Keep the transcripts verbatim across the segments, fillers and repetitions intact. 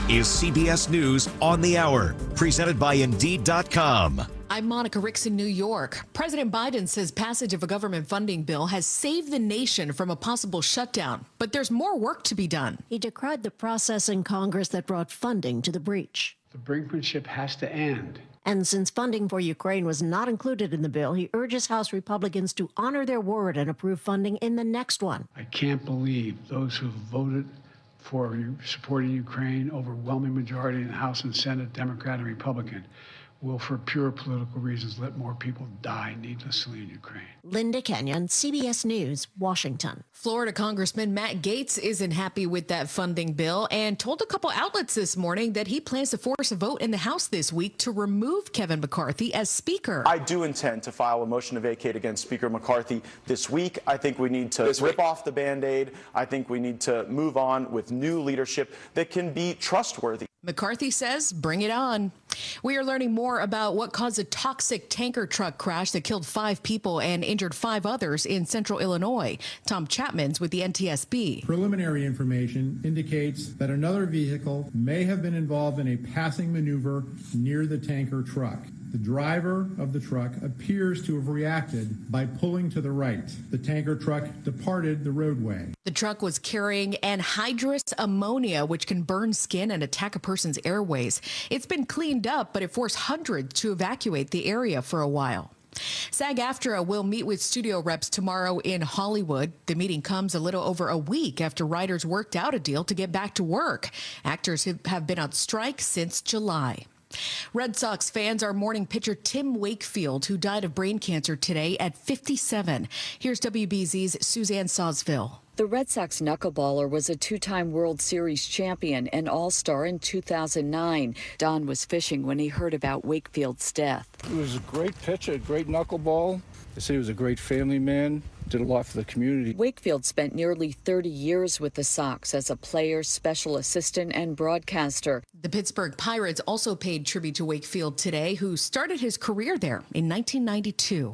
is C B S News on the Hour, presented by Indeed dot com. I'm Monica Ricks in New York. President Biden says passage of a government funding bill has saved the nation from a possible shutdown, but there's more work to be done. He decried the process in Congress that brought funding to the breach. The brinkmanship has to end. And since funding for Ukraine was not included in the bill, he urges House Republicans to honor their word and approve funding in the next one. I can't believe those who voted for supporting Ukraine, overwhelming majority in the House and Senate, Democrat and Republican, will, for pure political reasons, let more people die needlessly in Ukraine. Linda Kenyon, C B S News, Washington. Florida Congressman Matt Gaetz isn't happy with that funding bill and told a couple outlets this morning that he plans to force a vote in the House this week to remove Kevin McCarthy as Speaker. I do intend to file a motion to vacate against Speaker McCarthy this week. I think we need to this rip week. off the Band-Aid. I think we need to move on with new leadership that can be trustworthy. McCarthy says, bring it on. We are learning more about what caused a toxic tanker truck crash that killed five people and injured five others in central Illinois. Tom Chapman's with the N T S B. Preliminary information indicates that another vehicle may have been involved in a passing maneuver near the tanker truck. The driver of the truck appears to have reacted by pulling to the right. The tanker truck departed the roadway. The truck was carrying anhydrous ammonia, which can burn skin and attack a person's airways. It's been cleaned up, but it forced hundreds to evacuate the area for a while. SAG-AFTRA will meet with studio reps tomorrow in Hollywood. The meeting comes a little over a week after writers worked out a deal to get back to work. Actors have been on strike since July. Red Sox fans are mourning pitcher Tim Wakefield, who died of brain cancer today at fifty-seven. Here's W B Z's Suzanne Sawsville. The Red Sox knuckleballer was a two-time World Series champion and all-star in two thousand nine. Don was fishing when he heard about Wakefield's death. He was a great pitcher, a great knuckleball. They say he was a great family man, did a lot for the community. Wakefield spent nearly thirty years with the Sox as a player, special assistant, and broadcaster. The Pittsburgh Pirates also paid tribute to Wakefield today, who started his career there in nineteen ninety-two.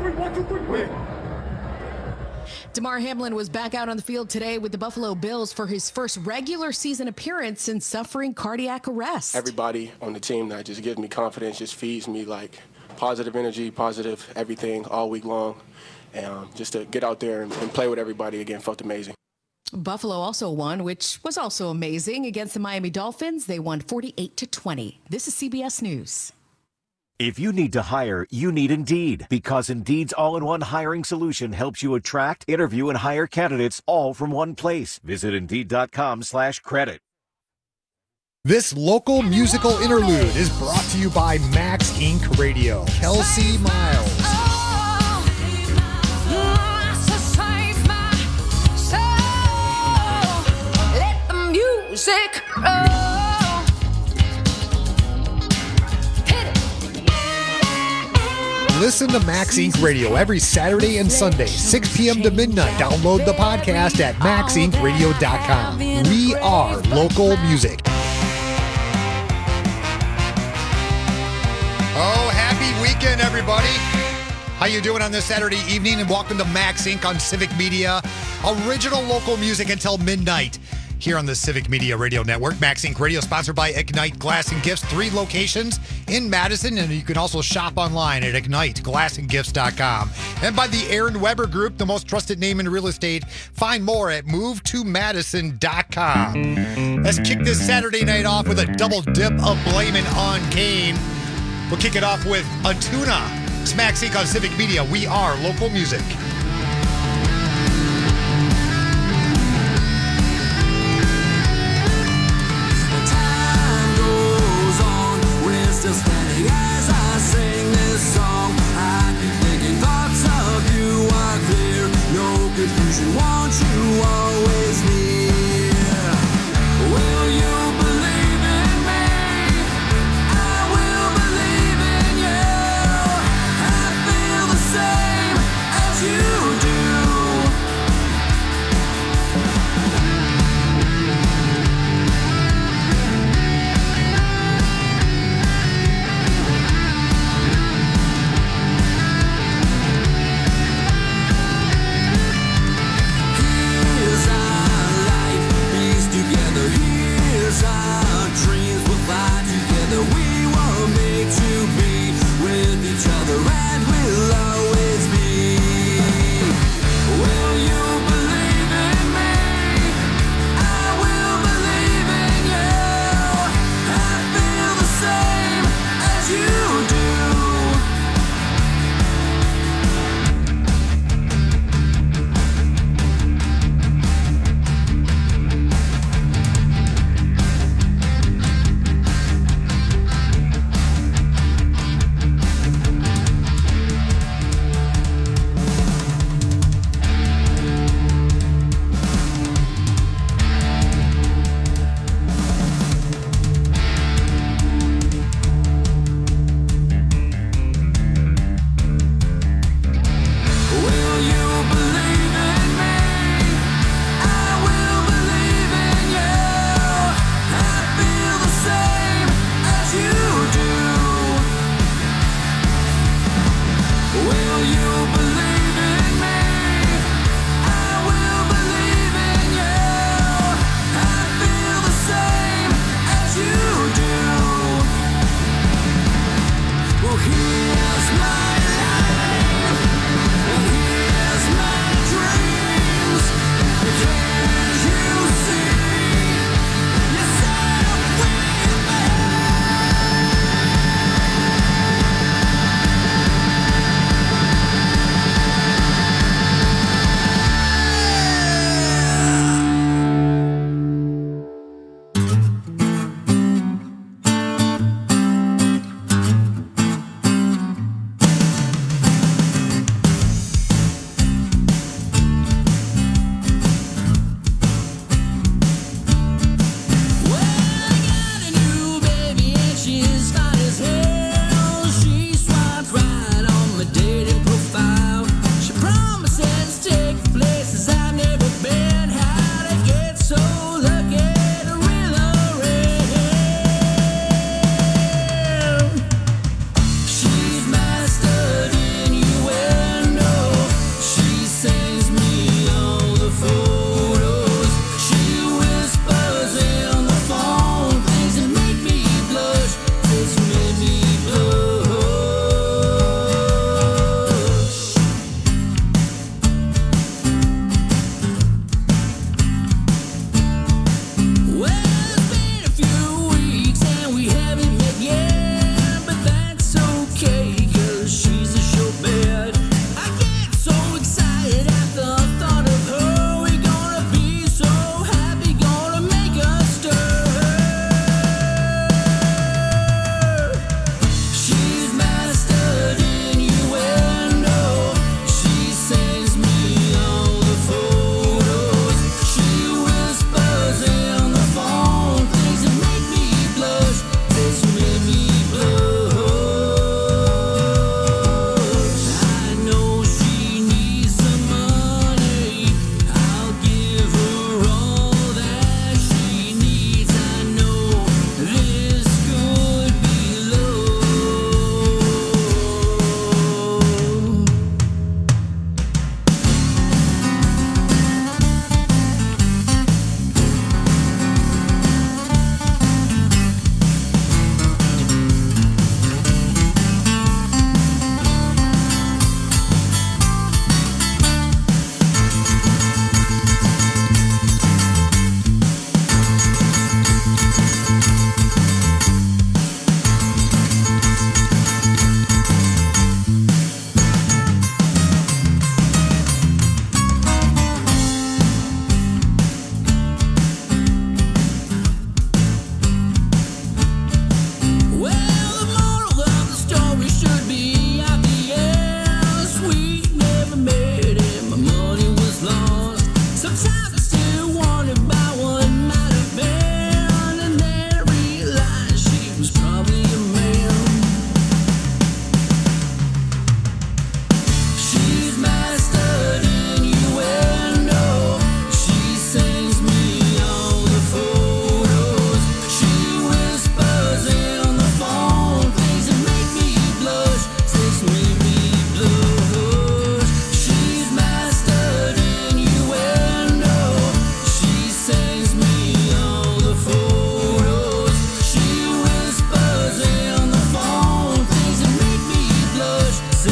Damar Hamlin was back out on the field today with the Buffalo Bills for his first regular season appearance since suffering cardiac arrest. Everybody on the team that just gives me confidence, just feeds me like positive energy, positive everything all week long. And um, just to get out there and, and play with everybody again felt amazing. Buffalo also won, which was also amazing, against the Miami Dolphins. They won forty-eight to twenty. This is C B S News. If you need to hire, you need Indeed, because Indeed's all-in-one hiring solution helps you attract, interview, and hire candidates all from one place. Visit Indeed.com slash credit. This local musical interlude is brought to you by Max Incorporated. Radio. Kelsey Miles. Music roll. Listen to Max Incorporated. Radio every Saturday and Sunday, six p.m. to midnight. Download the podcast at max inc radio dot com. We are local music. Oh, happy weekend, everybody. How you doing on this Saturday evening? And welcome to Max Incorporated on Civic Media. Original local music until midnight here on the Civic Media Radio Network. Max Incorporated. Radio, sponsored by Ignite Glass and Gifts. Three locations in Madison, and you can also shop online at ignite glass and gifts dot com. And by the Aaron Weber Group, the most trusted name in real estate. Find more at move to madison dot com. Let's kick this Saturday night off with a double dip of Blaming on Kane. We'll kick it off with a tuna. It's Max Incorporated on Civic Media. We are local music. Still standing as I sing this song. I keep thinking thoughts of you are clear. No confusion, want you always near. Will you believe in me? I will believe in you. I feel the same as you do.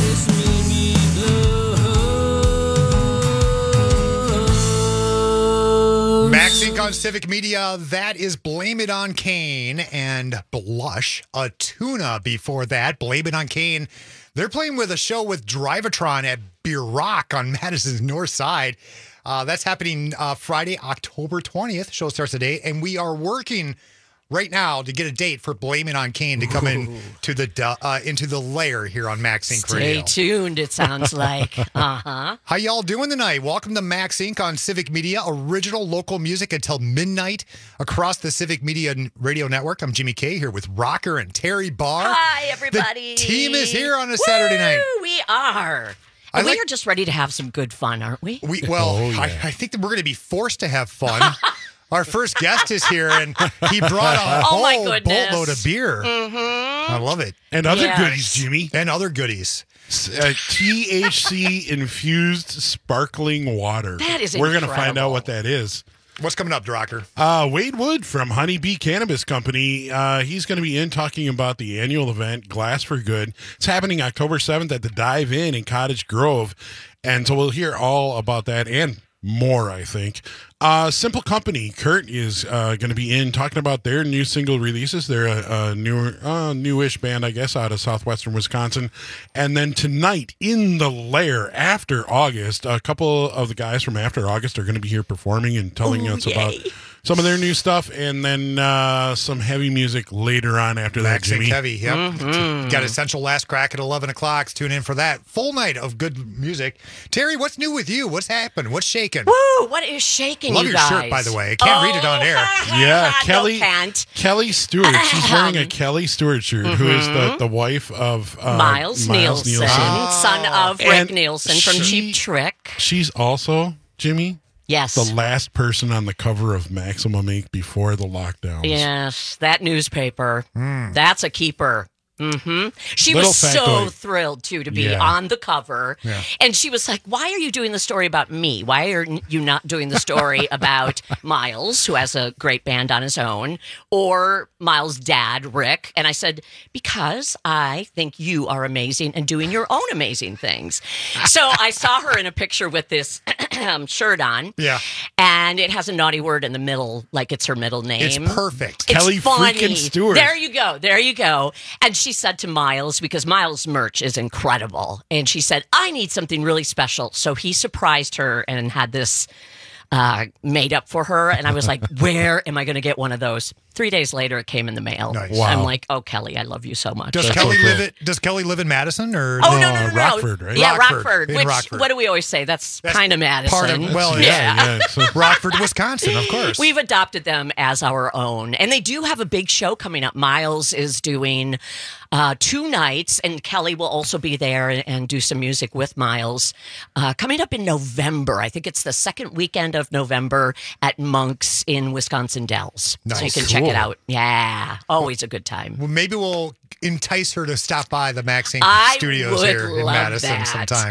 makes me need love. Max Inc on Civic Media. That is Blame It on Kane and Blush. A tuna before that. Blame It on Kane. They're playing with a show with Drivatron at Beer Rock on Madison's North Side. Uh, that's happening uh, Friday, October twentieth. Show starts today, and we are working right now to get a date for Blame It on Kane to come in to the uh, into the lair here on Max Inc Radio. Stay tuned, it sounds like. Uh-huh. How y'all doing tonight? Welcome to Max Inc on Civic Media, original local music until midnight across the Civic Media Radio Network. I'm Jimmy K here with Rocker and Terry Barr. Hi, everybody. The team is here on a Saturday night. Woo, we are. I we like- are just ready to have some good fun, aren't we? We well, Oh, yeah. I, I think that we're going to be forced to have fun. Our first guest is here, and he brought a Oh, my whole goodness. boatload of beer. Mm-hmm. I love it. And other Yes. goodies, Jimmy. And other goodies. Uh, T H C infused sparkling water. That is We're gonna find incredible. out what that is. What's coming up, Drocker? Uh, Wade Wood from Honeybee Cannabis Company. Uh, he's going to be in talking about the annual event, Glass for Good. It's happening October seventh at the Dive Inn in Cottage Grove. And so we'll hear all about that and more, I think. Uh, Simple Company, Kurt is uh, going to be in talking about their new single releases. They're a, a newer, uh, newish band, I guess, out of southwestern Wisconsin. And then tonight in the Lair, after August, a couple of the guys from After August are going to be here performing and telling Ooh, us yay. about some of their new stuff, and then uh, some heavy music later on after that, Max Inc Jimmy. Heavy, yep. Mm-hmm. Got Essential Last Crack at eleven o'clock. Tune in for that. Full night of good music. Terry, what's new with you? What's happened? What's shaking? Woo, what is shaking, Love you your guys? shirt, by the way. I can't read it on air. Yeah, No, Kelly can't. Kelly Stewart. She's wearing a Kelly Stewart shirt, who is the, the wife of uh, Miles, Nielsen, son of Rick And Nielsen from she- Cheap Trick. She's also, Jimmy, Yes. the last person on the cover of Maximum Incorporated before the lockdowns. Yes, that newspaper. That's a keeper. Mm-hmm. She Little was so factoid. thrilled, too, to be Yeah. on the cover. Yeah. And she was like, why are you doing the story about me? Why are you not doing the story about Miles, who has a great band on his own, or Miles' dad, Rick? And I said, because I think you are amazing and doing your own amazing things. So I saw her in a picture with this shirt on. Yeah. And it has a naughty word in the middle, like it's her middle name. It's perfect. It's Kelly funny. freaking Stewart. There you go. There you go. And she said to Miles, because Miles' merch is incredible, and she said, I need something really special. So he surprised her and had this uh, made up for her. And I was like, where am I going to get one of those? Three days later, it came in the mail. Nice. I'm Wow. like, oh, Kelly, I love you so much. Does That's Kelly so cool. live it? Does Kelly live in Madison or Oh, no, no, no, no. Rockford, right? Yeah, Rockford, Rockford. in which, Rockford. what do we always say? That's, That's kind of Madison. part of- well, Yeah, yeah. So- Rockford, Wisconsin, of course. We've adopted them as our own. And they do have a big show coming up. Miles is doing uh, two nights, and Kelly will also be there and, and do some music with Miles. Uh, coming up in November. I think it's the second weekend of November at Monk's in Wisconsin Dells. So you Nice. can check Cool. it out. Yeah, always a good time. Well, maybe we'll entice her to stop by the Max Inc I studios would here in love Madison that. sometime.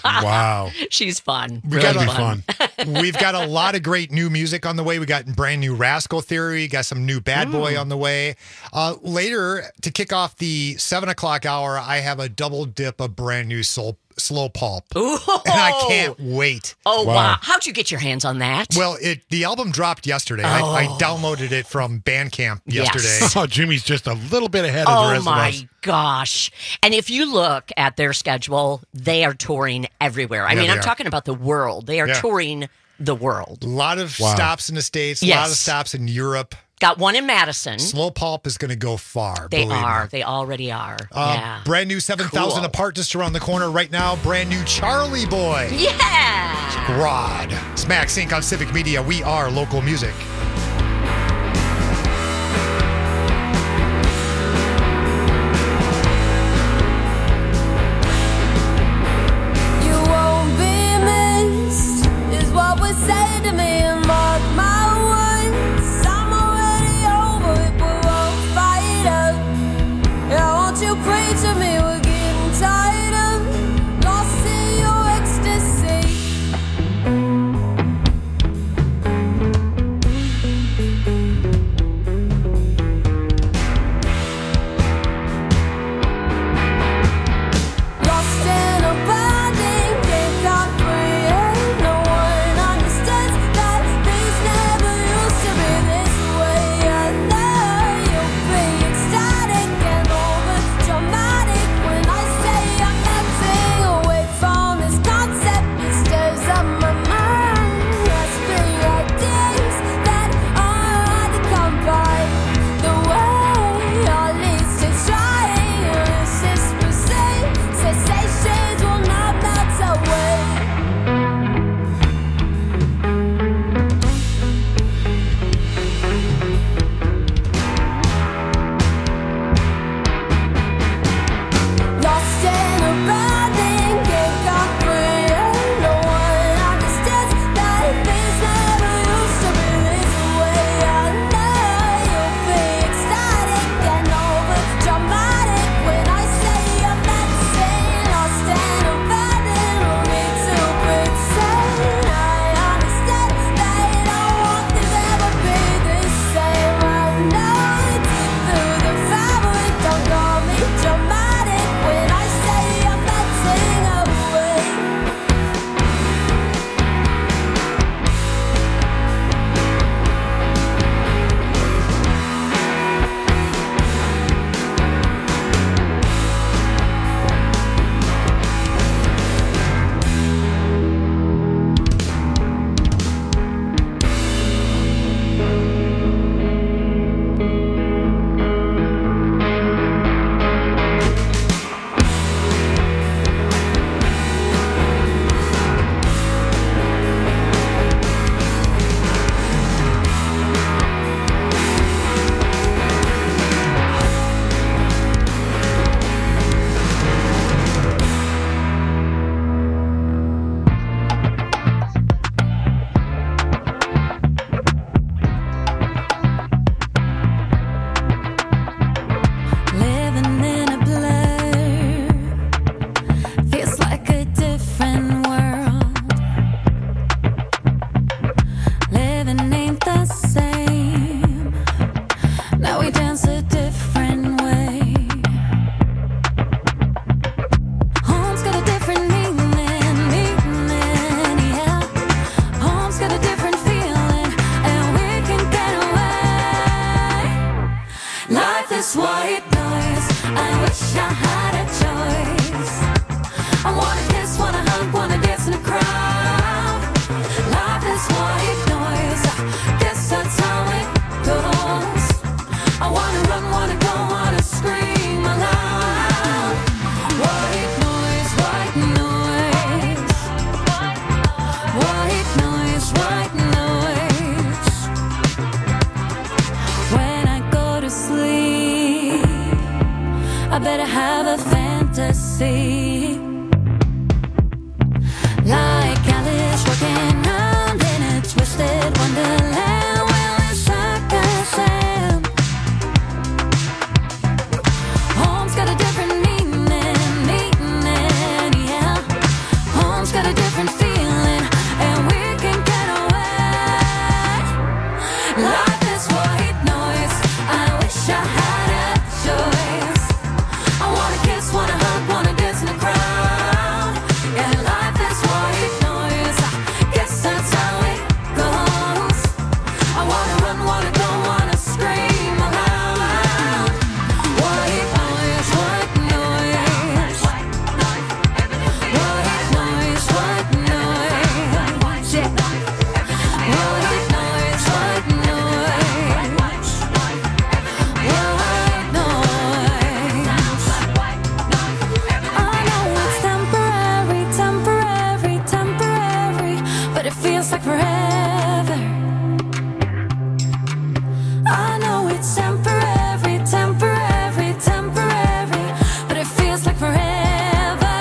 Wow. She's fun. We Really gotta be fun. We've got a lot of great new music on the way. We got brand new Rascal Theory. Got some new Bad Boy on the way. Uh, later, to kick off the seven o'clock hour, I have a double dip of brand new soul, Slow Pulp. Ooh. And I can't wait. Oh, wow. Wow. How'd you get your hands on that? Well, it the album dropped yesterday. I, I downloaded it from Bandcamp Yes. yesterday. Oh, Jimmy's just a little bit ahead of the Oh rest my of us. gosh. And if you look at their schedule, they are touring everywhere. I Yeah, mean, they I'm are. talking about the world. They are Yeah. touring the world. A lot of Wow. stops in the States, a lot of Yes. stops in Europe. Got one in Madison. Slow Pulp is going to go far. They believe are. Me. They already are. Uh, yeah. Brand new seven thousand Cool. apart just around the corner right now. Brand new Charlie Boy. Yeah. Rod. It's Max Inc on Civic Media. We are local music. You won't be missed, is what was said to me. And mark my words, I'm already over it. We won't fight up. Yeah, won't you pray to me? We're getting tired of lost in your ecstasy. have a fantasy, like Alice walking round in a twisted wonderland. Well, it's like I said, home's got a different meaning, meaning, yeah. Home's got a different feeling, and we can get away. Life is white noise. I wish I had a choice. I wanna kiss, wanna hug, wanna dance in the crowd. Yeah, life is white noise. I guess that's how it goes. I wanna run, wanna go, wanna scream aloud. White noise, white noise. White noise, white noise. Yeah. White noise, white noise. White noise. I know it's temporary, temporary, temporary, but it feels like forever. I know it's temporary, temporary, temporary, but it feels like forever.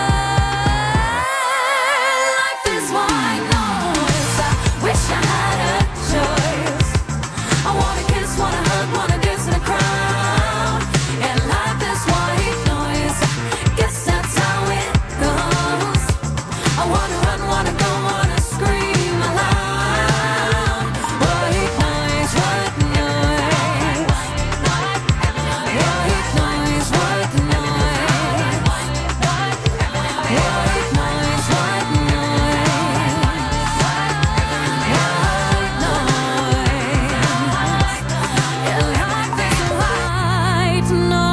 Life is white noise. I wish I had a choice. I wanna kiss, wanna hug, wanna dance in the crowd. And life is white noise. Guess that's how it goes. I wanna run, wanna go, wanna scream aloud. White noise, white noise. White noise, white noise. White noise, white noise. White noise. Yeah, life is white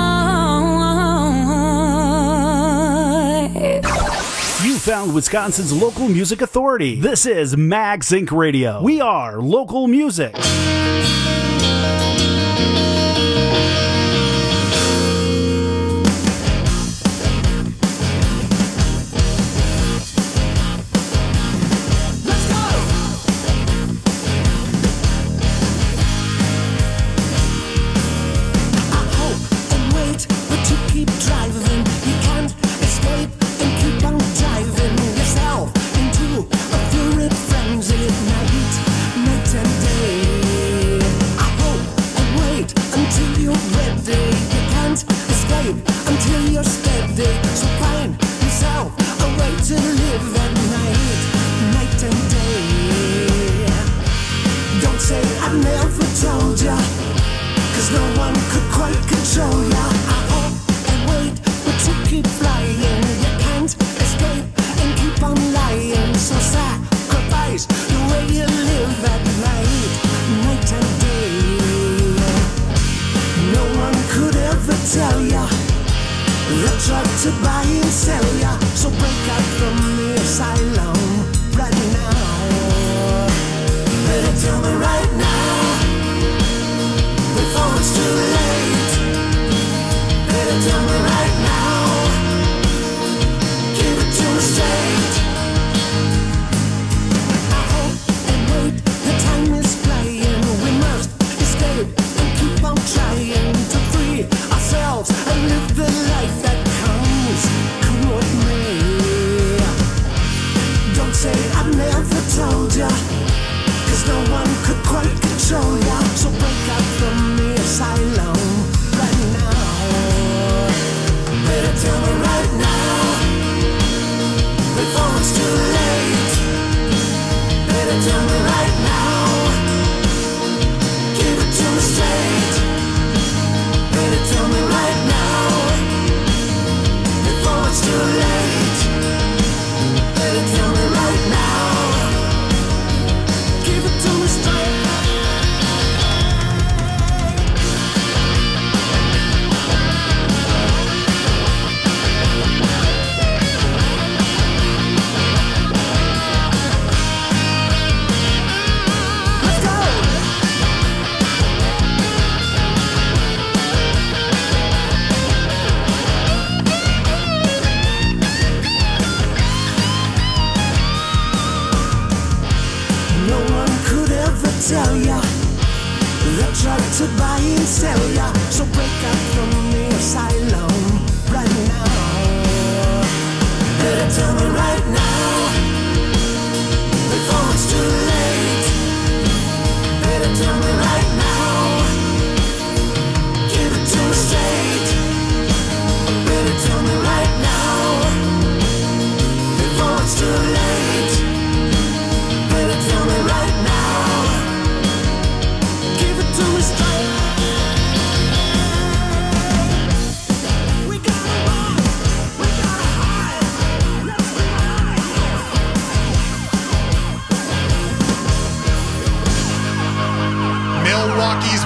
noise. You found Wisconsin's local music authority. This is Max Inc Radio. We are local music. And wait, but you keep driving. You can't escape and keep on driving yourself into a fury frenzy at night, night and day. I hope and wait until you're ready. You can't escape until you're steady. So find yourself a way to live at night, night and day. Don't say I never told ya, 'cause no one could quite control ya. I hope and wait, but you keep flying. You can't escape and keep on lying. So sacrifice the way you live at night, night and day. No one could ever tell ya. They'll try to buy and sell ya. So break out from the asylum right now. Better tell me right now, before it's too late. Better tell me right now, give it to me straight. I hope and wait, the time is flying. We must escape and keep on trying to free ourselves and live the life that comes, come what may. Don't say I never told ya, 'cause no one could quite control ya. So break out from the asylum right now. Better tell me right now, before it's too late. Better tell me right now, give it to me straight. Better tell me right now, before it's too late. Better tell me right now, give it to me straight.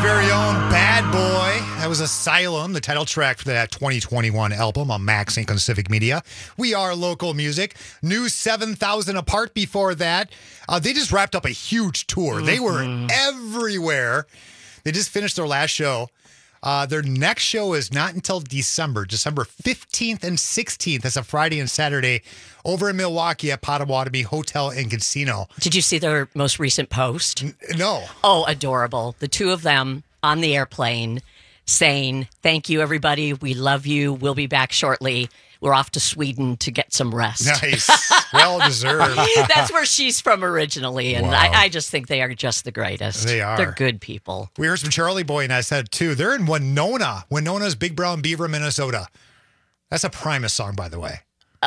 very own Bad Boy. That was Asylum, the title track for that twenty twenty-one album on Max Inc on Civic Media. We are local music. New seven thousand Apart before that. Uh, they just wrapped up a huge tour. Mm-hmm. They were everywhere. They just finished their last show. Uh, their next show is not until December, December fifteenth and sixteenth. That's a Friday and Saturday over in Milwaukee at Potawatomi Hotel and Casino. Did you see their most recent post? N- no. Oh, adorable. The two of them on the airplane saying, thank you, everybody. We love you. We'll be back shortly. We're off to Sweden to get some rest. Nice. Well deserved. That's where she's from originally. And Wow. I, I just think they are just the greatest. They are. They're good people. We heard some Charlie Boy, and I said, too. They're in Winona. Winona's Big Brown Beaver, Minnesota. That's a Primus song, by the way.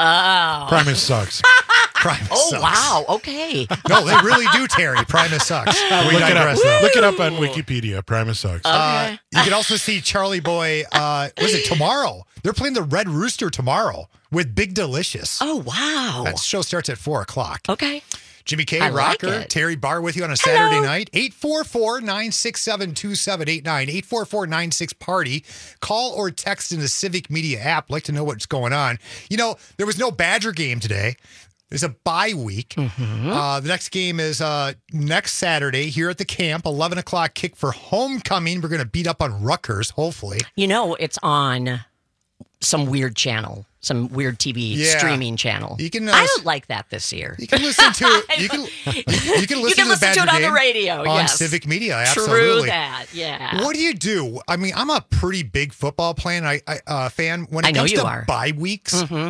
Oh. Primus sucks. Primus Oh, sucks. wow. Okay. No, they really do, Terry. Primus sucks. We Look it, up. digress, though. Look it up on Wikipedia. Primus sucks. Uh, you can also see Charlie Boy, uh, was it tomorrow? They're playing the Red Rooster tomorrow with Big Delicious. Oh, wow. That show starts at four o'clock. Okay. Jimmy K, I like Rocker, it. Terry Barr with you on a Saturday night. eight four four, nine six seven, two seven eight nine. eight four four, nine six, party. Call or text in the Civic Media app. Like to know what's going on. You know, there was no Badger game today. There's a bye week. Mm-hmm. Uh, the next game is uh, next Saturday here at the camp, eleven o'clock kick for homecoming. We're going to beat up on Rutgers, hopefully. You know, it's on some weird channel, some weird T V Yeah. streaming channel. You can, uh, I don't like that this year. You can listen to you can you can listen, You can to, the listen to Badger it on the game radio, on yes. Civic Media. True Absolutely. that, yeah. What do you do? I mean, I'm a pretty big football plan. I, I uh, fan when it I know comes you to are. bye weeks Mm-hmm.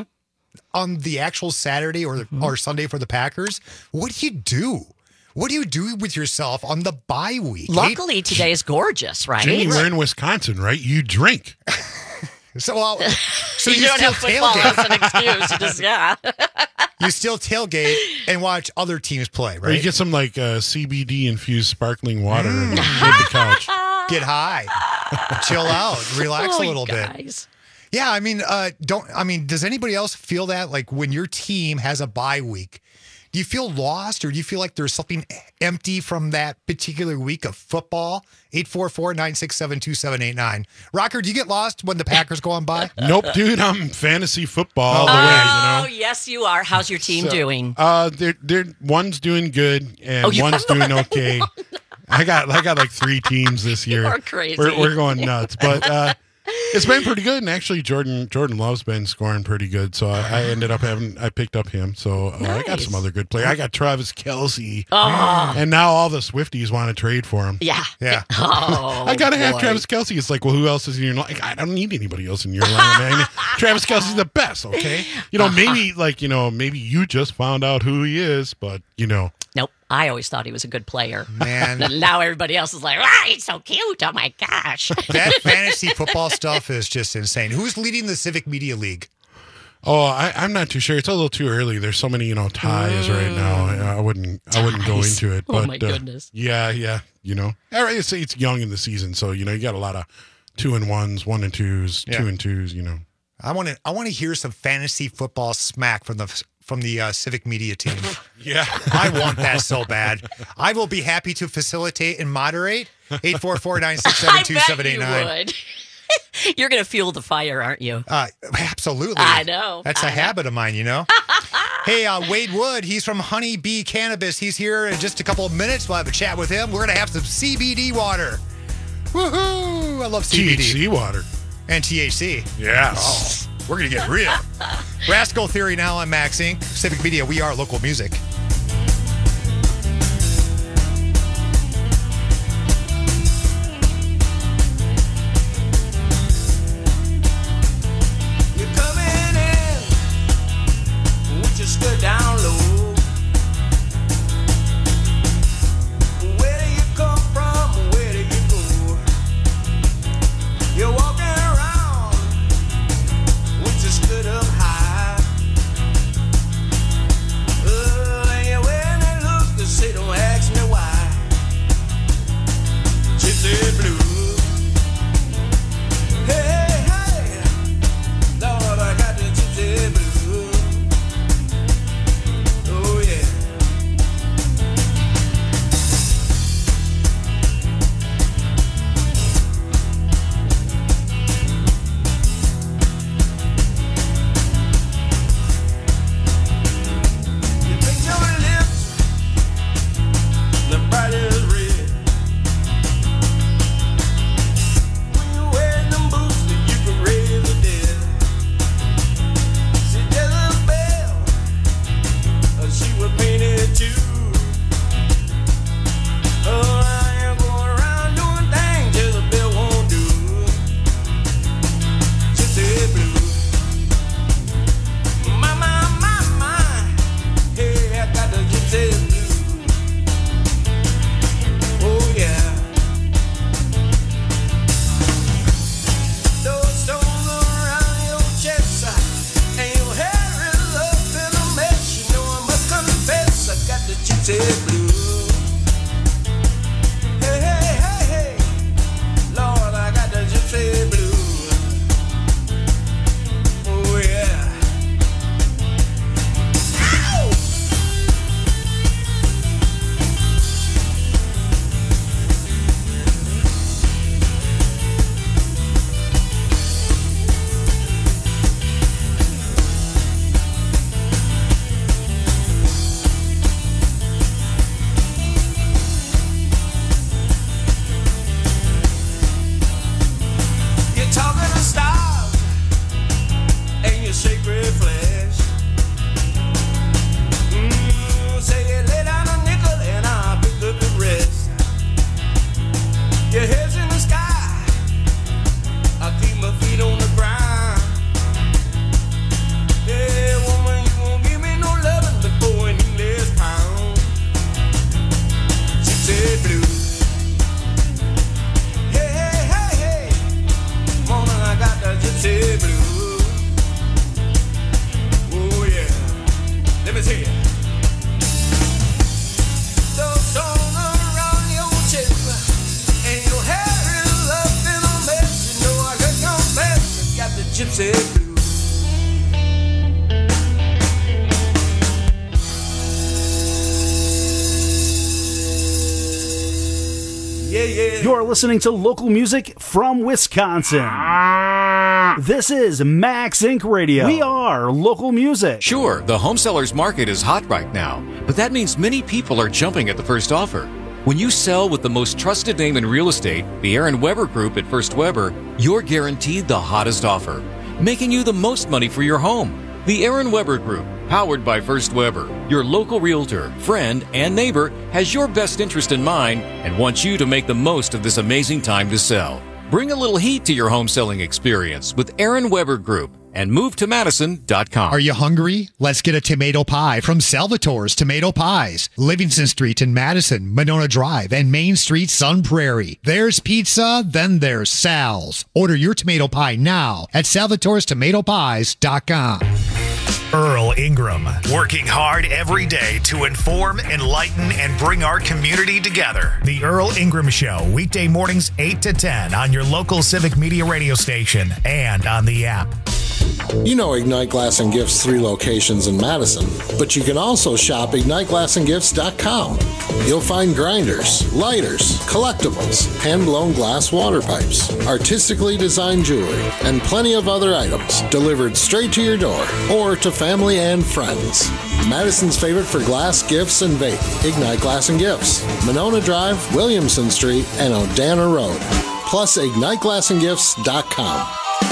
on the actual Saturday or or Sunday for the Packers. What do you do? What do you do with yourself on the bye week? Luckily, today is gorgeous, right? Jamie, we're in Wisconsin, right? You drink. So, uh, so you, you, don't still have football tailgate. as an excuse. You just, yeah. You still tailgate and watch other teams play, Or you right? get some like uh, C B D infused sparkling water and sit at the couch. Get high, chill out, relax Oh, a little bit. guys. Yeah, I mean, uh, don't. I mean, does anybody else feel that? Like when your team has a bye week, do you feel lost, or do you feel like there's something empty from that particular week of football? eight four four, nine six seven, two seven eight nine. Rocker, do you get lost when the Packers go on by? Nope, dude. I'm fantasy football all the Oh, way. You know. yes, you are. How's your team So, doing? Uh, they're they're one's doing good and Oh, you one's have doing more than okay. I got I got like three teams this year. are crazy. We're, we're going nuts, but uh, it's been pretty good. And actually, Jordan Jordan Love's been scoring pretty good. So I, I ended up having I picked up him. So uh, I got Nice. some other good players. I got Travis Kelce, Oh. and now all the Swifties want to trade for him. Yeah. Yeah. Oh, I gotta have boy. Travis Kelce. It's like, well, who else is in your line? I don't need anybody else in your line, man. Travis Kelce's the best, okay? You know, maybe like you know, maybe you just found out who he is, but you know, Nope. I always thought he was a good player. Man. And now everybody else is like, ah, he's so cute. Oh, my gosh. That fantasy football stuff is just insane. Who's leading the Civic Media League? oh, I, I'm not too sure. It's a little too early. There's so many you know ties right now. I wouldn't I wouldn't go Ties. into it. Oh, But my uh, goodness. yeah, yeah. You know, All right, it's it's young in the season, so you know you got a lot of two and ones, one and twos, Yeah. two and twos. You know. I want to I want to hear some fantasy football smack from the from the uh, Civic Media team. Yeah. I want that so bad. I will be happy to facilitate and moderate. eight four four, nine six seven, two seven eight I nine. bet you would. You're going to fuel the fire, aren't you? Uh, absolutely. I know. That's I a know. habit of mine, you know. Hey, uh, Wade Wood, he's from Honey Bee Cannabis. He's here in just a couple of minutes. We'll have a chat with him. We're going to have some C B D water. Woohoo! I love C B D. T H C water. And T H C. Yeah. Oh, we're going to get real. Rascal Theory now on Max Incorporated. Civic Media, we are local music. You're coming in with your skirt down low. Where do you come from? Where do you go? You're walking around with your skirt up high. Oh, and you're wearing that look to say, don't ask me why. Gypsy blue. Hey, hey, Lord, I got the gypsy blue. gypsy blues. Hey, hey, hey, hey, Lord, I got the gypsy blues. Oh, yeah. Ow! You're talking to stars and your sacred flesh. Mm, say you lay down a nickel and I'll pick up the rest. Your head's in the sky, I keep my feet on the ground. Yeah, woman, you won't give me no loving before an English pound. Gypsy blues. Hey, hey, hey, hey, morning I got the gypsy blues. Oh yeah, let me tell you. Those songs around your chest and your hair is up in a mess. You know I can confess, I got the gypsy blues. Yeah, yeah. You're listening to local music from Wisconsin. This is Max Inc Radio. We are local music. Sure, the home sellers market is hot right now, but that means many people are jumping at the first offer. When you sell with the most trusted name in real estate, the Aaron Weber Group at First Weber, you're guaranteed the hottest offer, making you the most money for your home. The Aaron Weber Group, powered by First Weber, your local realtor, friend, and neighbor, has your best interest in mind and wants you to make the most of this amazing time to sell. Bring a little heat to your home selling experience with Aaron Weber Group and move to madison dot com. Are you hungry? Let's get a tomato pie from Salvatore's Tomato Pies. Livingston Street in Madison, Monona Drive, and Main Street, Sun Prairie. There's pizza, then there's Sal's. Order your tomato pie now at salvatores tomato pies dot com. Earl Ingram, working hard every day to inform, enlighten, and bring our community together. The Earl Ingram Show, weekday mornings eight to ten on your local Civic Media radio station and on the app. You know Ignite Glass and Gifts' three locations in Madison, but you can also shop ignite glass and gifts dot com. You'll find grinders, lighters, collectibles, hand-blown glass water pipes, artistically designed jewelry, and plenty of other items delivered straight to your door or to family and friends. Madison's favorite for glass, gifts, and vape, Ignite Glass and Gifts, Monona Drive, Williamson Street, and Odana Road. Plus ignite glass and gifts dot com.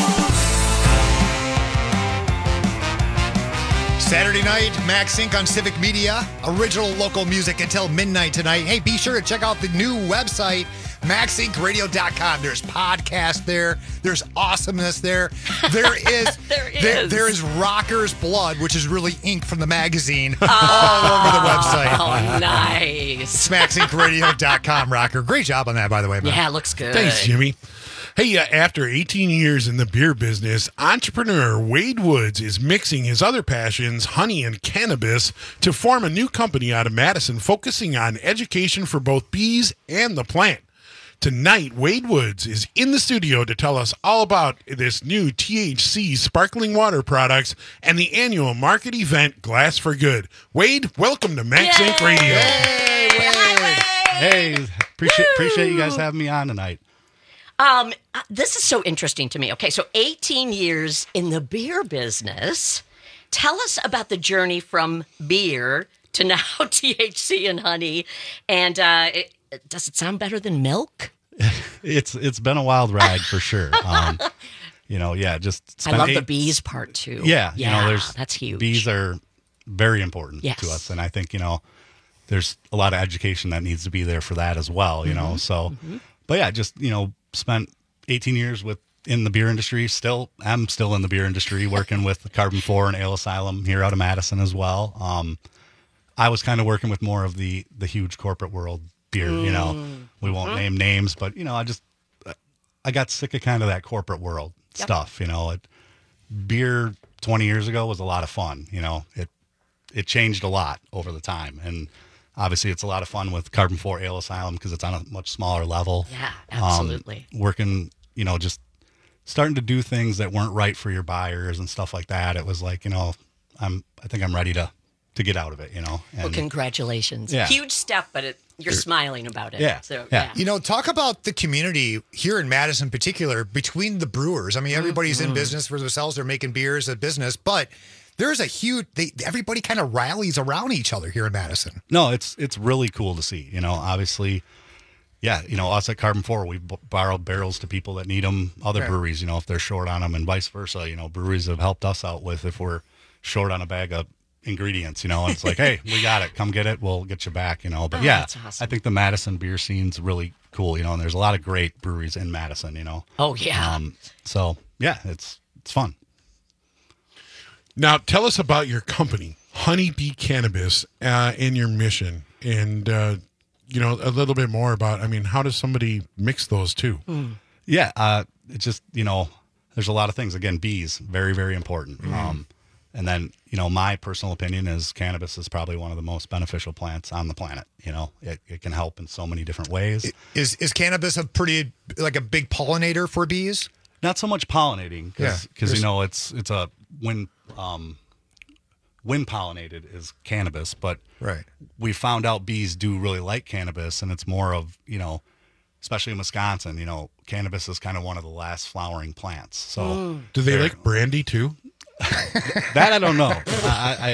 Saturday night, Max Inc on Civic Media. Original local music until midnight tonight. Hey, be sure to check out the new website, max inc radio dot com. There's podcasts there. There's awesomeness there. There is there is there, there is Rocker's Blood, which is really ink from the magazine, all over the website. Oh, nice. max inc radio dot com, Rocker. Great job on that, by the way, man. Yeah, it looks good. Thanks, Jimmy. Hey, uh, after eighteen years in the beer business, entrepreneur Wade Woods is mixing his other passions, honey and cannabis, to form a new company out of Madison focusing on education for both bees and the plant. Tonight, Wade Woods is in the studio to tell us all about this new T H C sparkling water products and the annual market event Glass for Good. Wade, welcome to Max Yay! Inc Radio. Hey, Wade. Hey, appreciate appreciate you guys having me on tonight. Um, uh, this is so interesting to me. Okay, so eighteen years in the beer business. Tell us about the journey from beer to now T H C and honey. And uh, it, does it sound better than milk? It's it's been a wild ride for sure. Um, you know, yeah, just I love eight, the bees part too. Yeah, yeah, you know, there's that's huge. Bees are very important yes. to us, and I think you know, there's a lot of education that needs to be there for that as well. You Mm-hmm. know, so, mm-hmm. but yeah, just you know, spent eighteen years with in the beer industry. Still, I'm still in the beer industry, working with Carbon Four and Ale Asylum here out of Madison as well. Um, I was kind of working with more of the the huge corporate world beer. Mm. You know, we won't mm-hmm. name names, but you know, I just I got sick of kind of that corporate world yep. stuff. You know, it, beer twenty years ago was a lot of fun. You know, it it changed a lot over the time, and obviously it's a lot of fun with Carbon four Ale Asylum because it's on a much smaller level. Yeah, absolutely. Um, working, you know, just starting to do things that weren't right for your buyers and stuff like that. It was like, you know, I'm, I think I'm ready to, to get out of it, you know. And, well, congratulations. Yeah. Huge step, but it, you're smiling about it. Yeah. So, Yeah. yeah. You know, talk about the community here in Madison in particular between the brewers. I mean, everybody's in Mhm. business for themselves. They're making beers at business, but there's a huge, they, everybody kind of rallies around each other here in Madison. No, it's it's really cool to see. You know, obviously, yeah, you know, us at Carbon four, we've b- borrowed barrels to people that need them, other Right. breweries, you know, if they're short on them and vice versa. You know, breweries have helped us out with if we're short on a bag of ingredients, you know, and it's like, hey, we got it. Come get it. We'll get you back, you know. But Oh, yeah, that's awesome. I think the Madison beer scene's really cool, you know, and there's a lot of great breweries in Madison, you know. Oh, yeah. Um, so, yeah, it's it's fun. Now, tell us about your company, Honeybee Cannabis, uh, and your mission, and uh, you know a little bit more about. I mean, how does somebody mix those two? Yeah, uh, it's just, you know, there's a lot of things. Again, bees, very, very important. Mm-hmm. Um, and then, you know, my personal opinion is cannabis is probably one of the most beneficial plants on the planet. You know, it, it can help in so many different ways. Is is cannabis a pretty, like a big pollinator for bees? Not so much pollinating, Yeah, because there's- you know it's it's a when um, when pollinated is cannabis, but Right. we found out bees do really like cannabis, and it's more of, you know, especially in Wisconsin, you know, cannabis is kind of one of the last flowering plants. So Mm. Do they they're- like brandy too? that I don't know. I,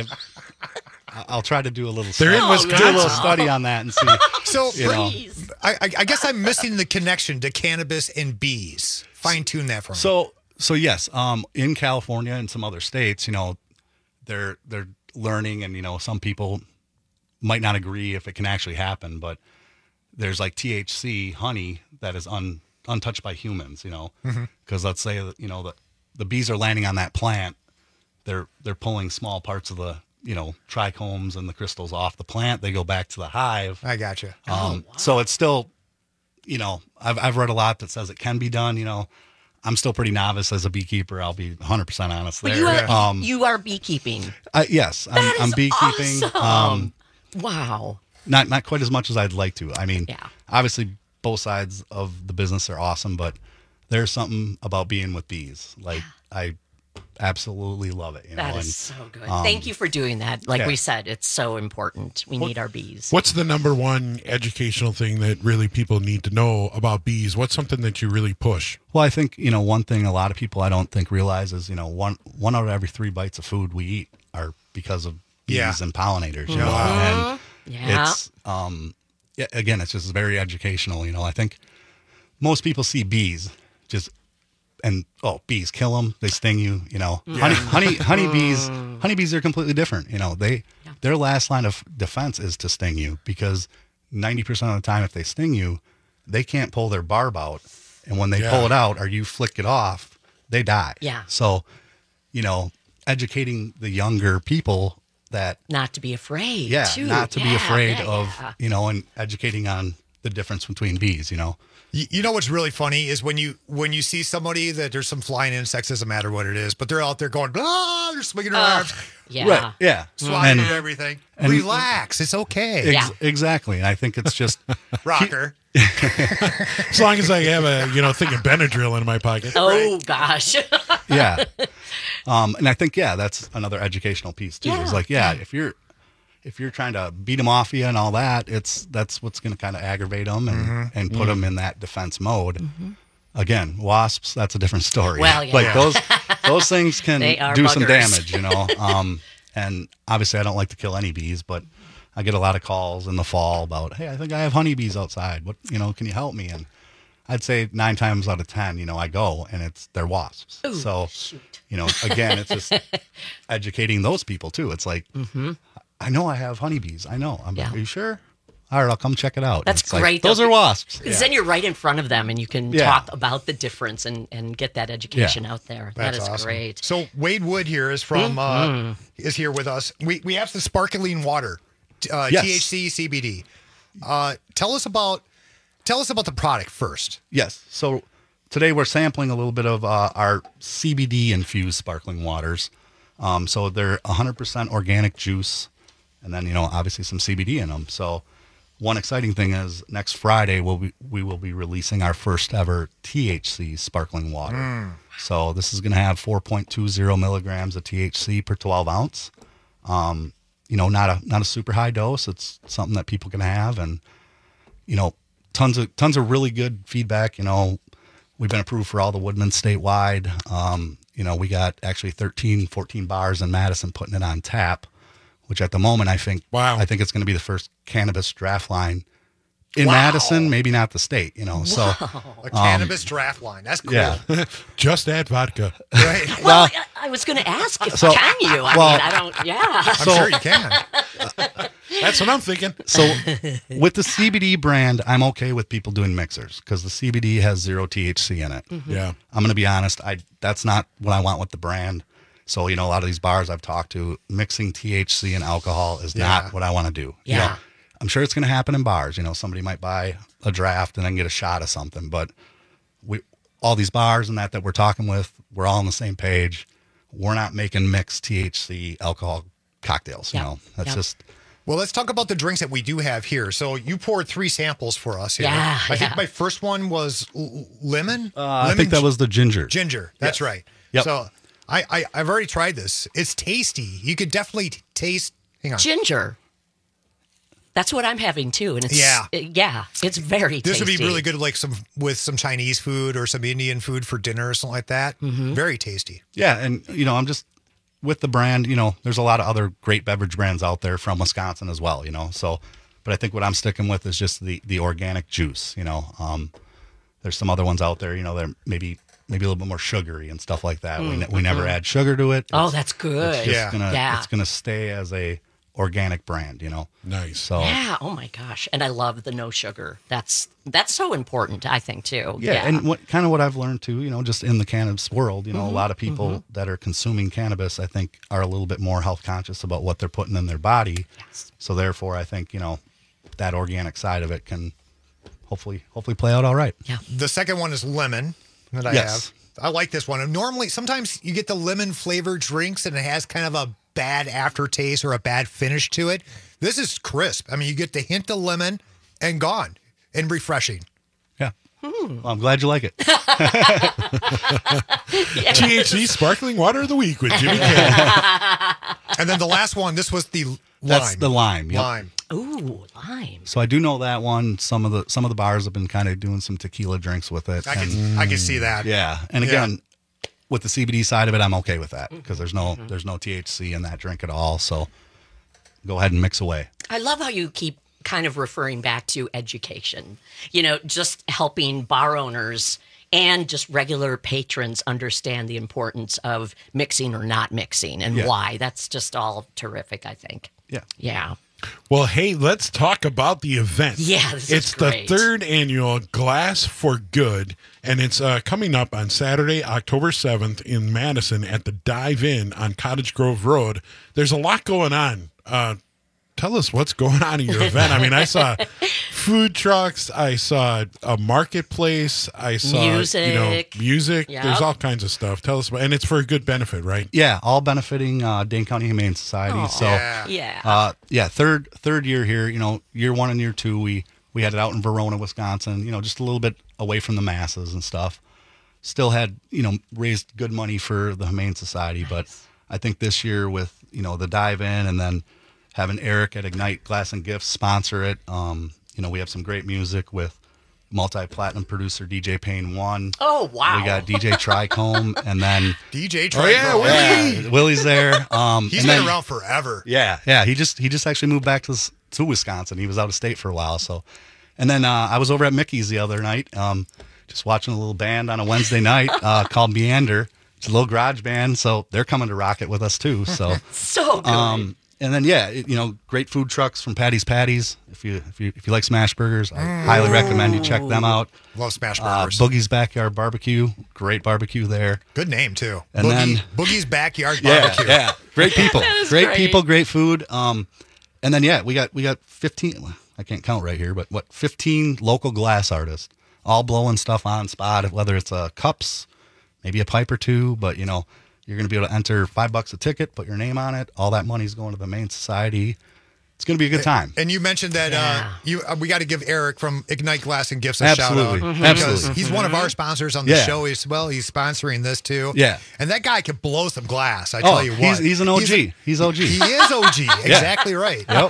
I I'll try to do a little. They're in study, Wisconsin. do a little study on that and see. So, you know. I, I I guess I'm missing the connection to cannabis and bees. Fine tune that for me. So so yes, um, in California and some other states, you know, they're they're learning, and you know, some people might not agree if it can actually happen, but there's like T H C honey that is un, untouched by humans, you know, Mhm. because let's say that, you know, the the bees are landing on that plant, they're they're pulling small parts of the, you know, trichomes and the crystals off the plant. They go back to the hive. I gotcha. Um, So it's still, you know, I've I've read a lot that says it can be done. You know, I'm still pretty novice as a beekeeper. I'll be one hundred percent honest But there. you are, Um, you are beekeeping. I, yes, I'm, That I'm is beekeeping. awesome. Um, Wow. not not quite as much as I'd like to. I mean, Yeah. obviously both sides of the business are awesome, but there's something about being with bees. Like I absolutely love it. You That know? is and, so good. um, Thank you for doing that. Like yeah. we said, it's so important. We need our bees. What's the number one educational thing that really people need to know about bees? What's something that you really push? Well, I think, you know, one thing a lot of people I don't think realize is, you know, one one out of every three bites of food we eat are because of bees Yeah. and pollinators. You know? Mhm. And Yeah. it's um yeah, again, it's just very educational. You know, I think most people see bees just and oh, bees kill them, they sting you. You know, honey, honey, honeybees, honeybees are completely different. You know, they their last line of defense is to sting you because ninety percent of the time, if they sting you, they can't pull their barb out, and when they Yeah. pull it out or you flick it off, they die. Yeah. So, you know, educating the younger people that Not to be afraid. yeah, too. not to be Yeah, afraid yeah, of, yeah. you know, and educating on the difference between bees, you know. You, you know what's really funny is when you when you see somebody that there's some flying insects, doesn't matter what it is, but they're out there going, ah, they're swinging their Uh, arms, yeah. Right. Yeah. swatting And- at everything. and- Relax, it's okay. Ex- Yeah. Exactly. And I think it's just Rocker. As long as I have a you know thing of Benadryl in my pocket. Oh, gosh. yeah. Um, and I think, yeah, that's another educational piece too. Yeah, Is like, yeah, if you're if you're trying to beat them off you and all that, it's that's what's going to kind of aggravate them and, Mm-hmm. and put them in that defense mode. Again, wasps, that's a different story. Well, yeah. Like Yeah. those those things can They are do some buggers. damage, you know. Um, and obviously, I don't like to kill any bees, but I get a lot of calls in the fall about, hey, I think I have honeybees outside. What, you know, can you help me? And I'd say nine times out of ten, you know, I go and it's they're wasps. Ooh, so, shoot. you know, again, it's just educating those people too. It's like, I know I have honeybees. I know. I'm Mm-hmm. Yeah. Are you sure? All right, I'll come check it out. That's It's like, great. those though, are wasps. Because then you're right in front of them and you can Yeah. talk about the difference and, and get that education out there. That That's is awesome. great. So Wade Wood here is from uh, is here with us. We we have the sparkling water, uh, Yes. T H C C B D. Uh, tell us about tell us about the product first. Yes. So today we're sampling a little bit of uh, our C B D infused sparkling waters. Um, so they're one hundred percent organic juice. and then you know obviously some C B D in them. So one exciting thing is next Friday we'll be, we will be releasing our first ever T H C sparkling water. Mm. So this is going to have four point two zero milligrams of T H C per twelve ounce. Um, you know, not a not a super high dose. It's something that people can have, and you know, tons of tons of really good feedback. You know, we've been approved for all the Woodman statewide. Um, you know, we got actually thirteen, fourteen bars in Madison putting it on tap, which at the moment I think wow. I think it's going to be the first cannabis draft line in Wow. Madison, maybe not the state, you know. So A um, cannabis draft line. That's cool. Yeah. Just add vodka. Right. Well, I, I was going to ask if So- can you? I well- mean, I don't. Yeah. I'm So- sure you can. That's what I'm thinking. So with the C B D brand, I'm okay with people doing mixers because the C B D has zero T H C in it. Mhm. Yeah. I'm going to be honest. I that's not what I want with the brand. So, you know, a lot of these bars I've talked to, mixing T H C and alcohol is Yeah. not what I want to do. You Yeah. know, I'm sure it's going to happen in bars. You know, somebody might buy a draft and then get a shot of something. But we, all these bars and that that we're talking with, we're all on the same page. We're not making mixed T H C alcohol cocktails. You Yep. know, that's Yep. just. Well, let's talk about the drinks that we do have here. So you poured three samples for us here. Yeah, I think yeah. my first one was l- lemon. Uh, I lemon think that was the ginger. ginger. That's Yes. right. Yep. So I, I I've already tried this. It's tasty. You could definitely t- taste. Hang on. Ginger. That's what I'm having too, and it's Yeah. it- yeah, it's very. This would be tasty. really good, like some with some Chinese food or some Indian food for dinner or something like that. Mm-hmm. Very tasty. Yeah, and you know, I'm just with the brand, you know, there's a lot of other great beverage brands out there from Wisconsin as well, you know. So, but I think what I'm sticking with is just the the organic juice, you know. Um, there's some other ones out there, you know, they're maybe maybe a little bit more sugary and stuff like that. We, ne- we never Mhm. add sugar to it. Oh, It's- that's good. It's just Yeah. gonna Yeah. it's gonna stay as a organic brand, you know. Nice. So Yeah. Oh my gosh, and I love the no sugar. That's that's so important, I think too. Yeah, and what kind of what I've learned too, you know, just in the cannabis world, you know, Mhm, a lot of people mhm. that are consuming cannabis, I think, are a little bit more health conscious about what they're putting in their body. Yes. So therefore, I think you know that organic side of it can hopefully hopefully play out all right. Yeah. The second one is lemon that I Yes. have. I like this one. And normally, sometimes you get the lemon flavored drinks and it has kind of a bad aftertaste or a bad finish to it. This is crisp. I mean, you get the hint of lemon and gone and refreshing. Yeah. Hmm. Well, I'm glad you like it. T H C sparkling water of the week with Jimmy K. And then the last one, this was the lime. That's the lime. Yep. Lime. Ooh, lime. So I do know that one. Some of the some of the bars have been kind of doing some tequila drinks with it. I can and- I can see that. Yeah, and Yeah. again, with the C B D side of it, I'm okay with that because there's no Mm-hmm. there's no T H C in that drink at all. So go ahead and mix away. I love how you keep kind of referring back to education. You know, just helping bar owners and just regular patrons understand the importance of mixing or not mixing and Yeah. why. That's just all terrific, I think. Yeah. Yeah. Well, hey, let's talk about the event. Yeah, this is it's great. the third annual Glass for Good, and it's uh, coming up on Saturday, October seventh in Madison at the Dive Inn on Cottage Grove Road. There's a lot going on. Uh, tell us what's going on in your event. I mean, I saw food trucks, I saw a marketplace, I saw you know Music. music. Yep. There's all kinds of stuff. Tell us about, and it's for a good benefit, right? Yeah, all benefiting uh, Dane County Humane Society. Aw. so Yeah. Yeah. Uh, yeah, third third year here. You know, year one and year two, we we had it out in Verona, Wisconsin. You know, just a little bit away from the masses and stuff. Still had you know raised good money for the Humane Society, but I think this year with you know the dive in and then having Eric at Ignite Glass and Gifts sponsor it. Um, you know, we have some great music with multi-platinum producer D J Payne One. Oh, wow. We got D J Tricombe, and then D J Oh, yeah, Triangle. Willie. yeah, Willie's there. Um, He's and been then- around forever. yeah, yeah. He just he just actually moved back to s- to Wisconsin. He was out of state for a while. So, and then uh, I was over at Mickey's the other night, um, just watching a little band on a Wednesday night uh, called Meander. It's a little garage band, so they're coming to rock it with us too. So, So good. um, and then yeah, it, you know, great food trucks from Patty's Patties. If you if you if you like smash burgers, I highly recommend you check them out. Love smash Uh, burgers. Boogie's Backyard Barbecue, great barbecue there. Good name too. And Boogie, then- Boogie's Backyard Yeah, Barbecue. yeah, great people, That is great, great. people, great food. Um, and then yeah, we got we got fifteen. I can't count right here, but what fifteen local glass artists, all blowing stuff on spot. Whether it's uh, cups, maybe a pipe or two, but you know you're going to be able to enter five bucks a ticket, put your name on it. All that money's going to the Humane Society, it's going to be a good time. And you mentioned that Yeah. uh, you uh, we got to give Eric from Ignite Glass and Gifts a Absolutely. shout out Mhm. because Absolutely. he's one of our sponsors on the Yeah. show as well. He's sponsoring this too. Yeah. and that guy can blow some glass. I Oh, tell you what, he's- he's an O G. He's O G. He is O G. Yeah. Exactly right. Yep.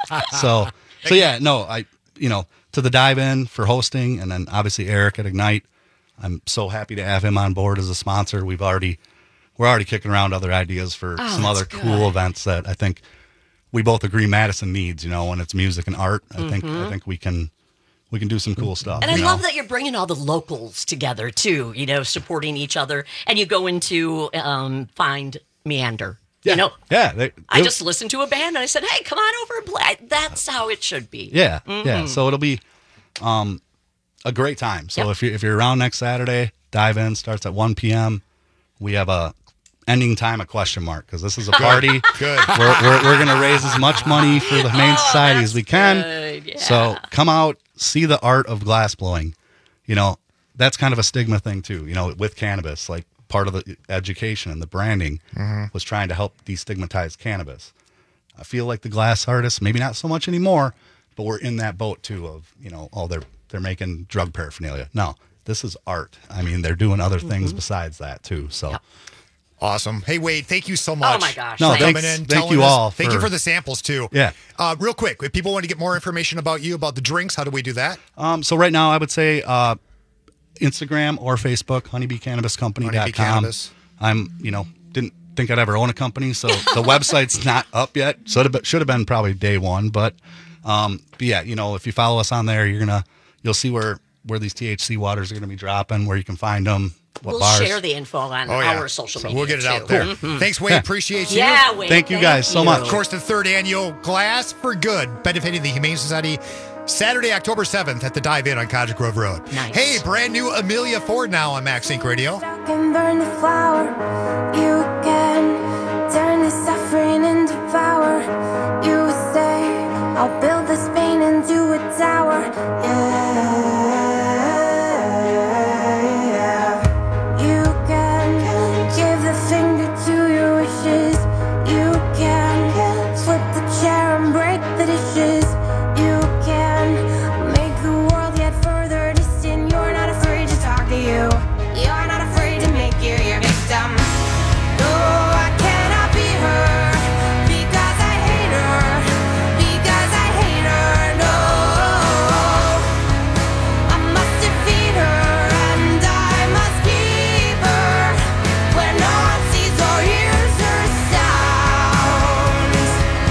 So, so yeah, no, I, you know, to the Dive In for hosting, and then obviously Eric at Ignite. I'm so happy to have him on board as a sponsor. We've already, we're already kicking around other ideas for Oh, some that's other good. cool events that I think we both agree Madison needs. You know, when it's music and art, I think Mhm. I think we can we can do some cool stuff. And I you know? love that you're bringing all the locals together too, you know, supporting each other. And you go into um, Find Meander. Yeah. You know, Yeah, they, I it- just listened to a band and I said, hey, come on over and play. That's how it should be. Yeah, Mhm. yeah. So it'll be um, a great time. So Yep. if you if you're around next Saturday, Dive In starts at one p.m. We have a ending time a question mark because this is a party. Good. We're we're, we're going to raise as much money for the Humane Society as we can. good. Yeah. So come out, see the art of glass blowing. You know, that's kind of a stigma thing too. You know, with cannabis, like part of the education and the branding Mhm. was trying to help destigmatize cannabis. I feel like the glass artists, maybe not so much anymore, but we're in that boat too of, you know, oh, they're they're making drug paraphernalia. No, this is art. I mean, they're doing other things Mhm. besides that too. So Awesome. Hey, Wade, thank you so much. Oh, my gosh. No, for thanks- coming in, thank telling you us. all Thank you for- for the samples too. Yeah. Uh, real quick, if people want to get more information about you, about the drinks, how do we do that? Um, so right now I would say uh, Instagram or Facebook, honeybee cannabis company dot Honeybee com. Cannabis. I'm, you know, didn't think I'd ever own a company, so the website's not up yet. So it should have been probably day one, but, um, but yeah, you know, if you follow us on there, you're gonna you'll see where where these T H C waters are gonna be dropping, where you can find them. What We'll bars. share the info on Oh, yeah. our social So media. we'll get it too. out there. Mhm. Thanks, Wade. Yeah. Appreciate you. Yeah, Wade. Thank you guys so much. Of course, the third annual Glass for Good, benefiting the Humane Society, Saturday, October seventh at the Dive In on Cottage Grove Road. Nice. Hey, brand new Amelia Ford now on Max Inc Radio. Can burn the flower. You can turn the suffering into power. You say, I'll build this pain into a tower. Yeah, yeah. You can give the finger to your wishes. You can flip the chair and break the dishes. You can make the world yet further distant. You're not afraid to talk to you. You're not afraid to make you your victim. No, I cannot be her because I hate her. Because I hate her. No, I must defeat her and I must keep her where no one sees or hears her sounds.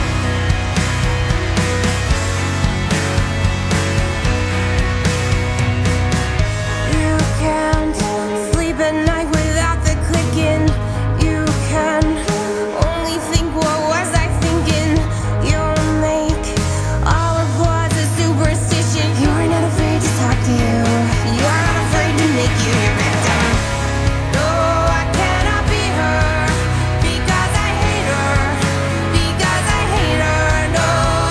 You can't sleep at night without the clicking. You can only think, what was I thinking? You'll make all of what's a superstition. You're not afraid to talk to you. You're not afraid to make you your victim. No, I cannot be her because I hate her. Because I hate her. No,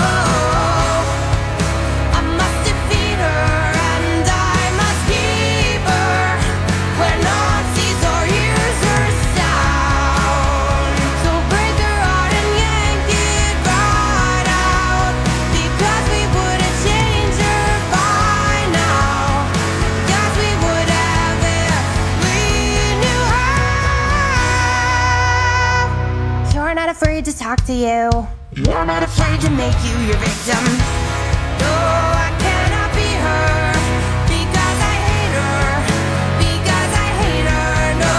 I must defeat her and I must keep her where no one sees or hears her sound. So break her heart and yank it right out because we would have changed her by now. Because we would have if we knew how. You're not afraid to talk to you. You're not afraid to make you your victim. No, I cannot be her because I hate her. Because I hate her. No,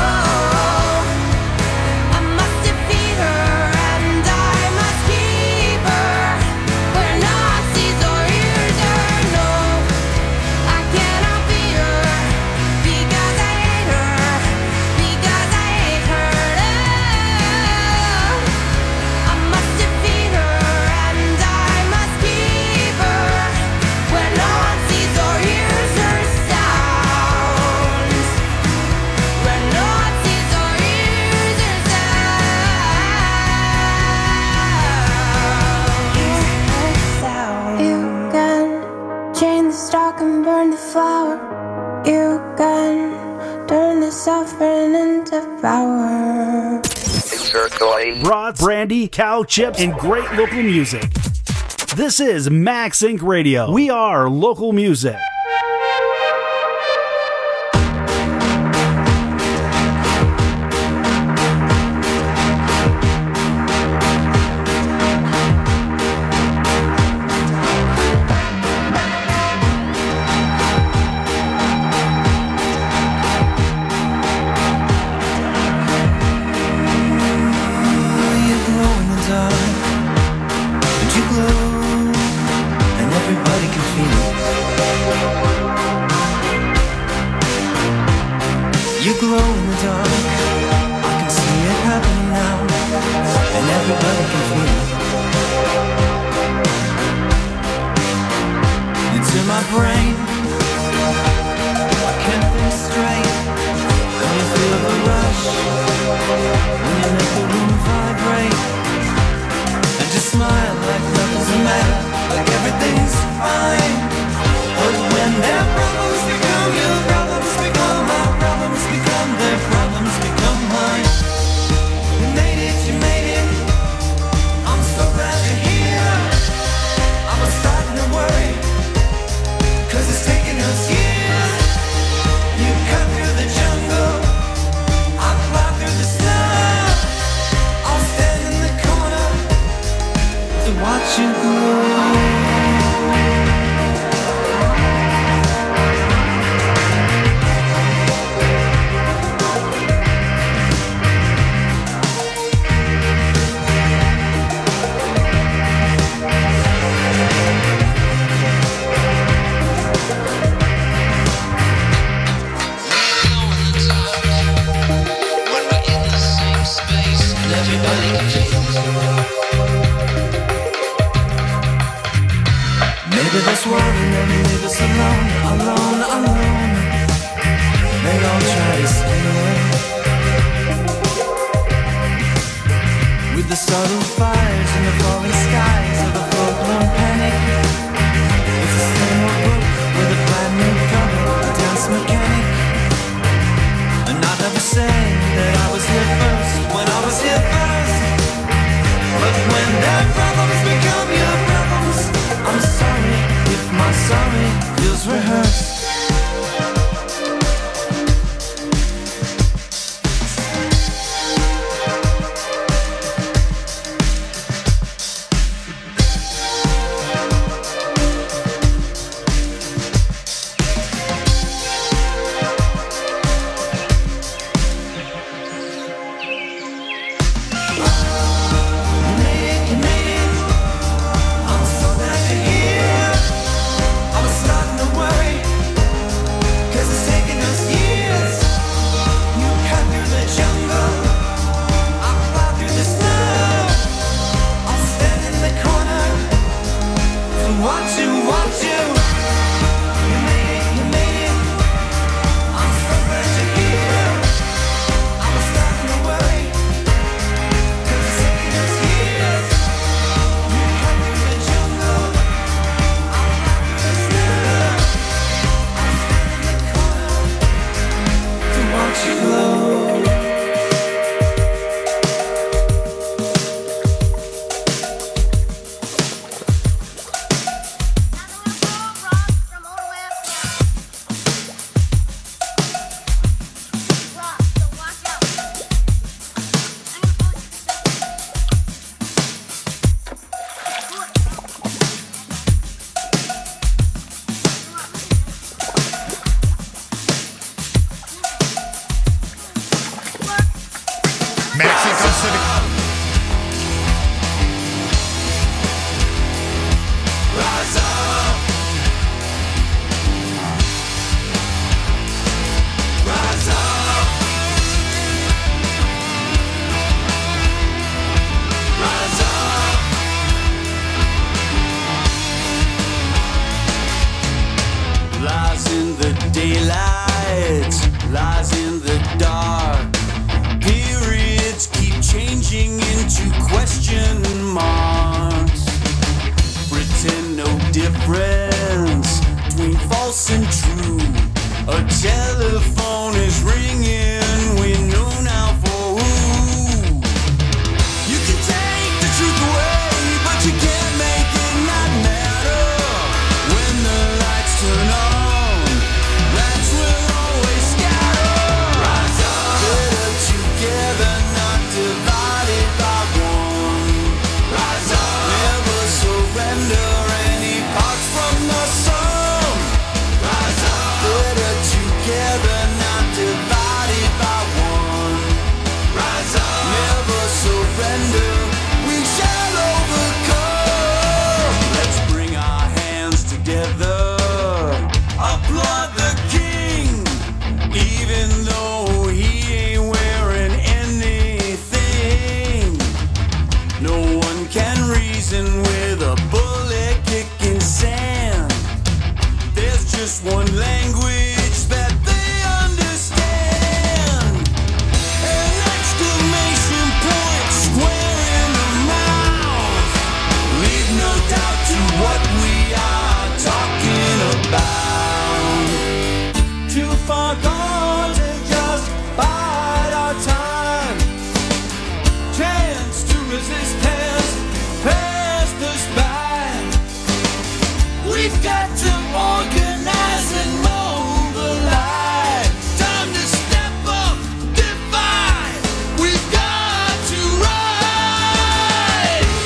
I must defeat her and I must keep her where no one sees or hears her. No, I cannot be her because I hate her. Because I hate her. No, I must defeat her and I must keep her where no one sees or hears her sounds. Where no one sees or hears her sounds. You can chain the stalk and burn the flower. You can turn the suffering into power. Broads, brandy, cow chips, and great local music. This is Max Inc Radio. We are local music. You can take the truth away, but you can't make it not surrender any parts from the sum. Rise up. Better together, not divided by one. Rise up. Never surrender. We shall overcome. Let's bring our hands together. Applaud the king, even though he ain't wearing anything. No one can reason with a bullet kicking sand. There's just one language that they understand. An exclamation point square in the mouth. Leave no doubt to what we are talking about. Too far gone to just bide our time. Chance to resist has passed us by. We've got to organize and mobilize. Time to step up, divide. We've got to rise.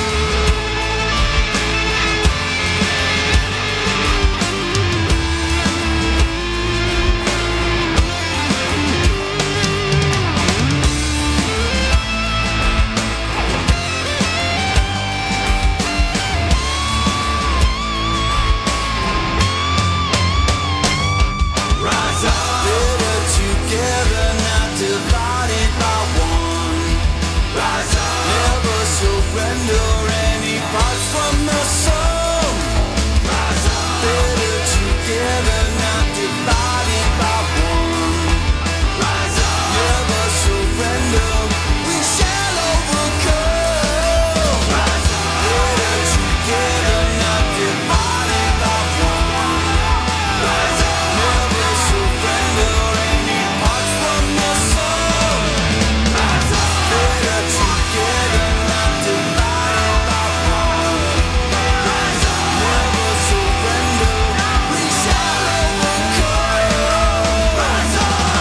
Rise up. Better together, not divided by one. Rise up. Never surrender any parts from the sum. Rise up. Better together, not divided by one. Rise up. Never surrender. We shall overcome. Rise up. Better together, not divided by one. Rise up. Never surrender any parts from the sum. Rise up. Better together, not divided by one. Rise up. Never surrender. We shall overcome. Rise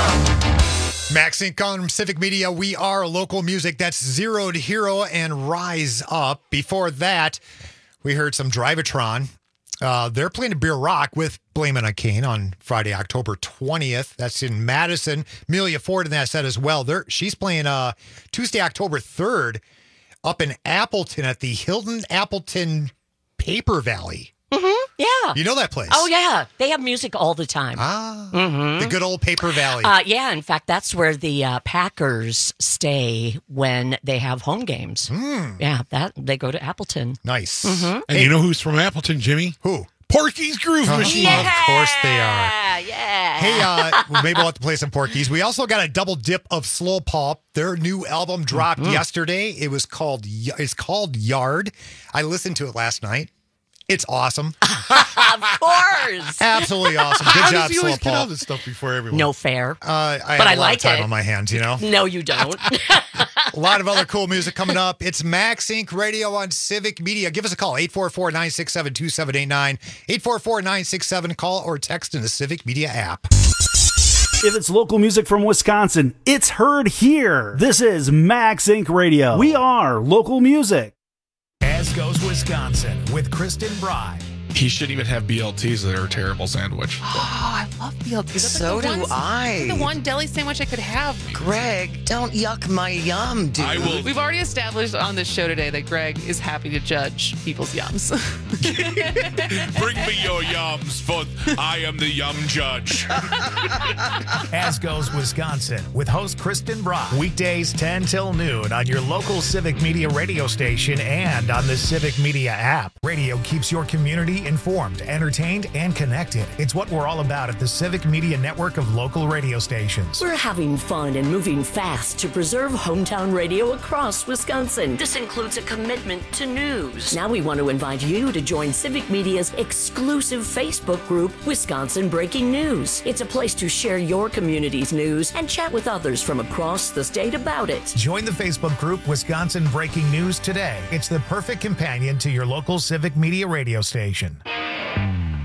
up. Max Inc on Civic Media. We are local music. That's Zero to Hero and Rise Up. Before that, we heard some Drivatron. Uh, they're playing a Beer Rock with Blame It on Kane on Friday, October twentieth. That's in Madison. Amelia Ford in that set as well. They're, she's playing uh, Tuesday, October third up in Appleton at the Hilton Appleton Paper Valley. Mm-hmm. Yeah. You know that place? Oh, yeah. They have music all the time. Ah. Mm-hmm. The good old Paper Valley. Uh, yeah. In fact, that's where the uh, Packers stay when they have home games. Mm. Yeah. That they go to Appleton. Nice. Mm-hmm. And you know who's from Appleton, Jimmy? Who? Porky's Groove Oh, Machine. Of course they are. Yeah. Yeah. Hey, uh, well, maybe we'll have to play some Porky's. We also got a double dip of Slow Pulp. Their new album dropped Mm-hmm. yesterday. It was called it's called Yard. I listened to it last night. It's awesome. Of course. Absolutely awesome. Good How job, does he Slow always get all Pulp. this stuff before everyone? No fair. Uh, I But have I a lot like of time it. on my hands, you know? No, you don't. A lot of other cool music coming up. It's Max Inc Radio on Civic Media. Give us a call, eight four four, nine six seven, two seven eight nine, eight four four, nine six seven. Call or text in the Civic Media app. If it's local music from Wisconsin, it's heard here. This is Max Inc Radio. We are local music. As goes Wisconsin with Kristen Bry. He shouldn't even have B L Ts that are a terrible sandwich. Oh, I love B L Ts. So like the do one, I. The one deli sandwich I could have. Greg, don't yuck my yum, dude. I will. We've already established on this show today that Greg is happy to judge people's yums. Bring me your yums, for I am the yum judge. As goes Wisconsin with host Kristen Brock. Weekdays ten till noon on your local Civic Media radio station and on the Civic Media app. Radio keeps your community informed, entertained, and connected. It's what we're all about at the Civic Media network of local radio stations. We're having fun and moving fast to preserve hometown radio across Wisconsin. This includes a commitment to news. Now we want to invite you to join Civic Media's exclusive Facebook group, Wisconsin Breaking News. It's a place to share your community's news and chat with others from across the state about it. Join the Facebook group Wisconsin Breaking News today. It's the perfect companion to your local Civic Media radio station.